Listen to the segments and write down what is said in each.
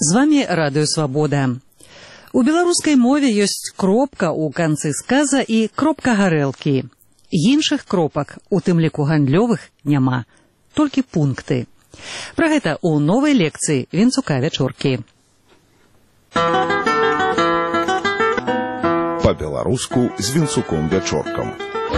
З вами Радыё Свабода. У беларускай мове ёсць кропка ў канцы сказа і кропка гарэлкі. Іншых кропак, у тым ліку гандлёвых, няма. Толькі пункты. Пра гэта ў новай лекцыі Вінцука Вячоркі. Па-беларуску з Вінцуком Вячоркам.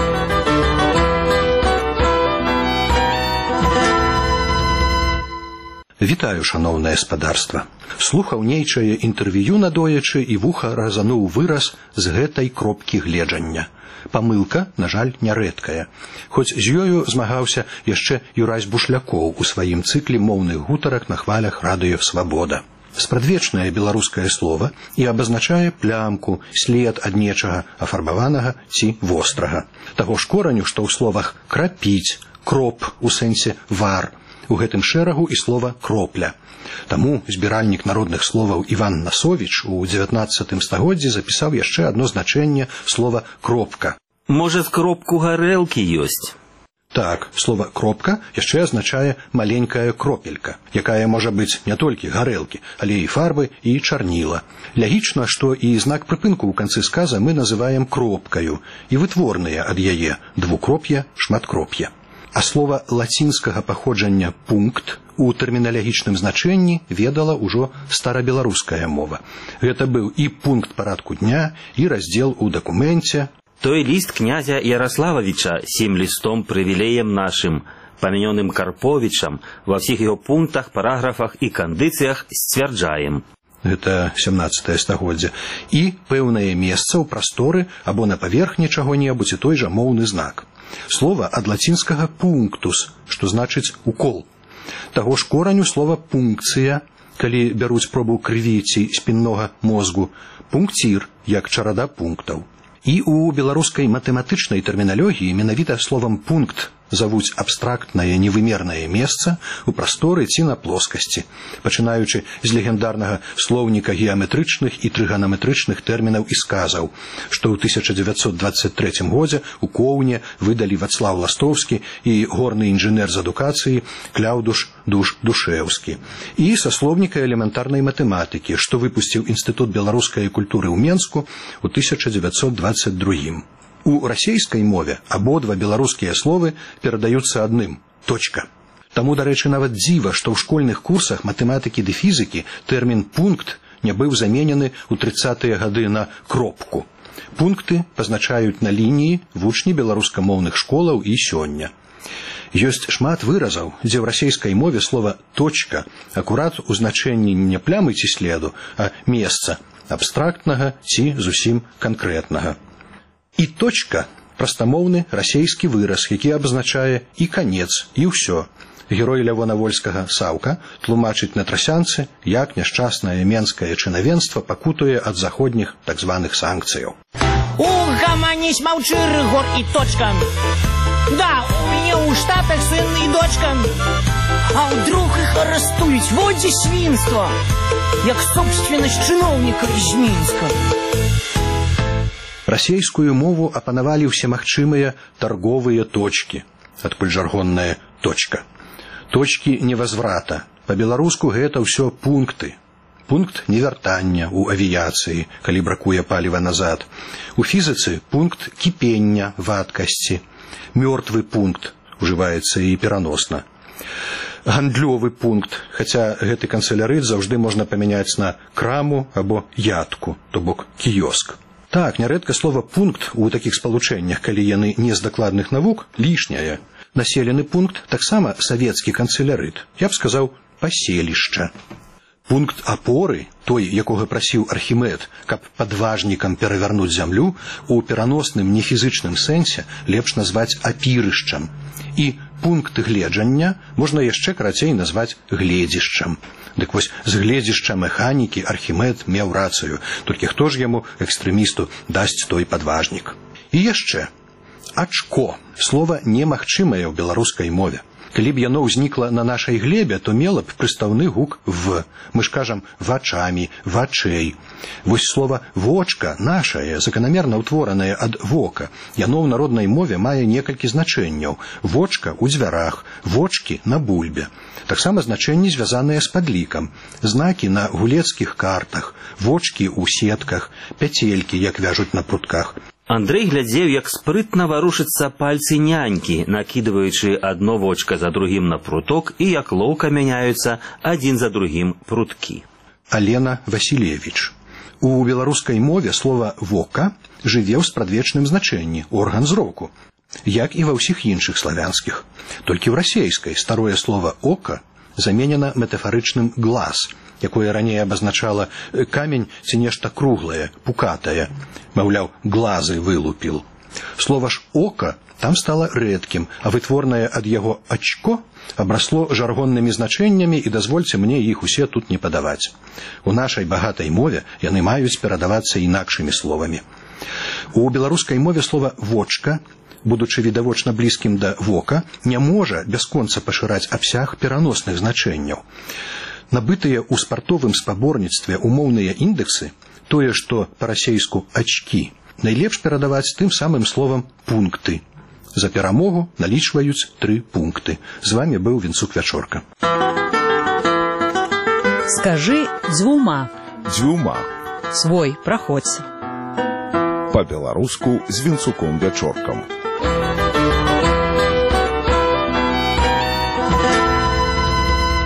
Вітаю, шаноўнае спадарства. Слухаў нейчае інтэрв'ю надоечы і вуха разануў выраз з гэтай кропкі гледжання. Памылка, на жаль, нярэдкая. Хоць з ёю змагаўся яшчэ Юрась Бушлякоў у сваім цыкле моўных гутарак на хвалях Радыё Свабода. Спрадвечнае беларускае слова і абазначае плямку, след ад нечага афарбаванага ці вострага. Таго ж кораню, што ў словах крапіць, кроп у сэнсе вар, у гэтым шэрагу і слова кропля. Таму збіральнік народных словаў Іван Насовіч у 19 стагоддзі запісаў яшчэ адно значэнне слова кропка. Можа, з кропку гарэлкі ёсць? Так, слова кропка яшчэ азначае маленькая кропелька, якая можа быць не толькі гарэлкі, але і фарбы, і чарніла. Лягічна, што і знак прыпынку ў канцы сказа мы называем кропкаю, і вытворныя ад яе двукроп'я, шматкроп'я. А слова лацінскага паходжання пункт у тэрміналагічным значэнні ведала ўжо старабеларуская мова. Гэта быў і пункт парадку дня, і раздзел у дакуменце. Той ліст князя Ярославовича сім лістом прывілеем нашым, памянёным Карповічам, ва ўсіх яго пунктах, параграфах і кандыцыях сцвярджаем. Гэта 17 стагоддзя. І пэўнае месца ў прасторы або на паверхні чаго-небудзь і той жа моўны знак. Слова ад лацінскага пунктус, што значыць укол. Таго ж кораню слова пункцыя, калі бяруць пробу крыві ці спіннога мозгу, пункцір, як чарада пунктаў. І ў беларускай матэматычнай тэрміналогіі менавіта словам пункт завуць абстрактнае невымернае месца ў прасторы ці на плоскасці, пачынаючы з легендарнага слоўніка геаметрычных і трыганаметрычных тэрмінаў і сказаў, што ў 1923 годзе у Коўне выдалі Вацлаў Ластоўскі і горны інжынер з адукацыі Кляўдуш Душэўскі, і са слоўніка элементарнай матэматыкі, што выпусціў Інстытут беларускай культуры ў Менску ў 1922. У расейскай мове абодва беларускія словы перадаюцца адным – точка. Таму, дарэчы, нават дзіва, што ў школьных курсах матэматыкі ды фізікі тэрмін «пункт» не быў заменены ў 30-е гады на «кропку». Пункты пазначаюць на лініі вучні беларускамоўных школаў і сёння. Ёсць шмат выразаў, дзе ў расейскай мове слова «точка» акурат у значэнні не плямы ці следу, а месца, абстрактнага ці зусім канкрэтнага. І точка – прастамоўны расейскі выраз, які абазначае і канец, і ўсё. Герой Лявона Вольскага Саўка тлумачыць на трасянцы, як няшчаснае менскае чынавенства пакутуе ад заходніх так званых санкцыяў. Угаманісь, маўчы, Рыгор і точка. Да, у мяне ў Штатах сын і дочка. А ўдруг іх арастуюць, вот дзе свінства, як собственнасць чыноўніка з Мінска. Расейскую мову апанавалі ўсе магчымыя тарговыя точкі, адкуль жаргонная точка. Точкі невазврата. Па-беларуску гэта ўсё пункты. Пункт невяртання ў авіяцыі, калі бракуе паліва назад. У фізіцы пункт кіпення вадкасці. Мёртвы пункт ужываецца і пераносна. Гандлёвы пункт, хаця гэты канцелярыт заўжды можна памяняць на краму або ядку, то бок кіёск. Так, нярэдка слова «пункт» у такіх спалучэннях, калі яны не з дакладных навук, лішняе. Населены пункт таксама савецкі канцелярыт, я б сказаў, паселішча. Пункт апоры, той, якога прасіў Архімед, каб падважнікам перавярнуць зямлю, у пераносным нефізычным сэнсе лепш назваць апірышчам. І пункт гледжання можна яшчэ карацей назваць гледзішчам. Дык вось, з гледзішча механікі Архімед меў рацыю, толькі хто ж яму, экстрэмісту, дасць той падважнік. І яшчэ. Ачко. Слова немагчымае ў беларускай мове. Калі б яно ўзнікла на нашай глебе, то мела б прыстаўны гук «в». Мы ж кажам «вачамі», «вачэй». Вось слова «вочка» нашае, заканамерна ўтворанае ад вока. Яно ў народнай мове мае некалькі значэнняў. Вочка ў дзвярах, вочкі на бульбе. Таксама значэнні звязаныя з падлікам. Знакі на гулецкіх картах, вочкі ў сетках, пяцелькі, як вяжуць на прутках. Андрэй глядзеў, як спрытна варушыцца пальцы нянькі, накідваючы адно вочка за другім на пруток, і як лоўка мяняюцца адзін за другім пруткі. Алена Васілевіч. У беларускай мове слова «вока» жыве ў спрадвечным значэнні, орган зроку, як і ва ўсіх іншых славянскіх. Толькі ў расейскай старое слова «ока» заменена метафарычным «глаз», якое раней абазначала камень ці нешта круглае, пукатае. Маўляў, глазы вылупіл. Слова ж «ока» там стала рэдкім, а вытворнае ад яго «ачко» абрасло жаргоннымі значэннямі, і дазвольце мне іх усе тут не падаваць. У нашай багатай мове яны маюць перадавацца інакшымі словамі. У беларускай мове слова «вочка», будучы відавочна блізкім да «вока», не можа бясконца пашыраць абсяг пераносных значэнняў. Набытыя ў спартовым спаборніцтве умоўныя індэксы, тое, што па-расейску «ачкі», найлепш перадаваць тым самым словам «пункты». За перамогу налічваюць 3 пункты. З вами быў Вінцук Вячорка. Скажы дзвюма. Дзвюма. Свой, праходзь. Па-беларуску з Вінцуком Вячоркам.